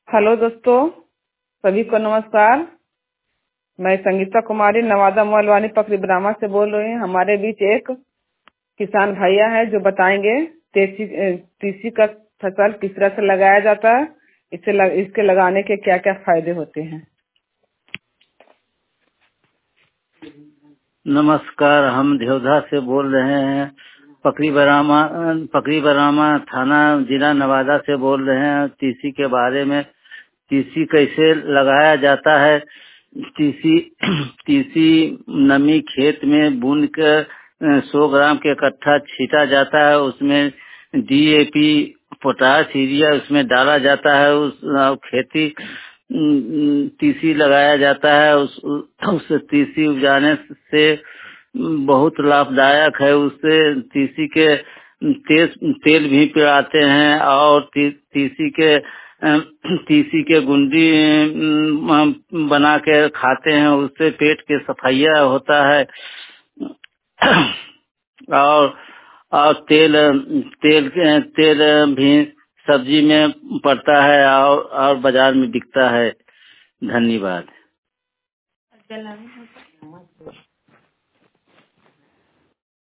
Hello दोस्तों, सभी को नमस्कार। मैं संगीता कुमारी नवादा मोलवानी पकड़ी ब्राह्मण से बोल रही हूँ। हमारे बीच एक किसान भैया है जो बताएंगे तीसी का फसल किस तरह से लगाया जाता है, इसके लगाने के क्या क्या फायदे होते हैं। नमस्कार, हम देवधा से बोल रहे हैं। पकड़ी बरामा थाना जिला नवादा से बोल रहे हैं। तीसी के बारे में, तीसी कैसे लगाया जाता है। तीसी नमी खेत में बून कर 100 ग्राम के इकट्ठा छीटा जाता है। उसमें डीएपी, पोटाश, यूरिया उसमें डाला जाता है। उस खेती तीसी लगाया जाता है। उस तीसी उपजाने से बहुत लाभदायक है। उससे तीसी के तेल भी पिलाते हैं और तीसी के गुंडी बना के खाते हैं। उससे पेट के सफाइया होता है। और तेल तेल तेल भी सब्जी में पड़ता है और बाजार में बिकता है। धन्यवाद।